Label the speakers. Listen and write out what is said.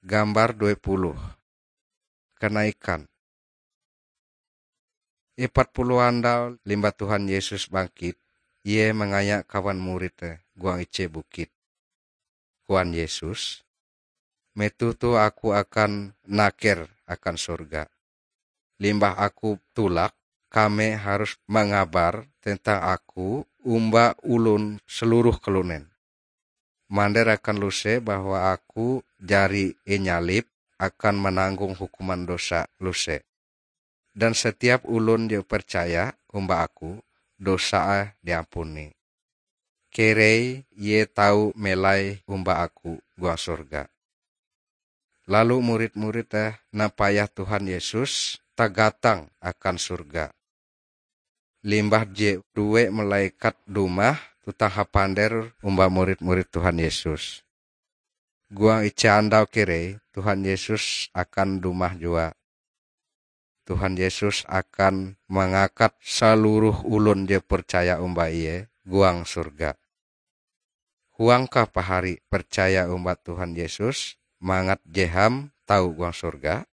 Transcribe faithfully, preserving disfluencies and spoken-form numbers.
Speaker 1: Gambar dua puluh. Kenaikan. Ipat puluh andal limba Tuhan Yesus bangkit, Ie mengayak kawan muridnya guang ice bukit. Tuhan Yesus, metu tu aku akan naker akan surga. Limbah aku tulak, kami harus mengabar tentang aku umba ulun seluruh kelunen. Mander akan luse bahwa aku jari inyalip akan menanggung hukuman dosa luse. Dan setiap ulun dia percaya umba aku, dosa diampuni. Kerei ye tahu melai umba aku gua surga. Lalu murid-murid eh napayah Tuhan Yesus tagatang akan surga. Limbah je duwe malaikat dumah tutang hapander umba murid-murid Tuhan Yesus. Guang ica andau kere Tuhan Yesus akan dumah jua. Tuhan Yesus akan mengangkat seluruh ulun je percaya umba iye guang surga. Huangkah pahari percaya umba Tuhan Yesus mangat jeham tahu guang surga?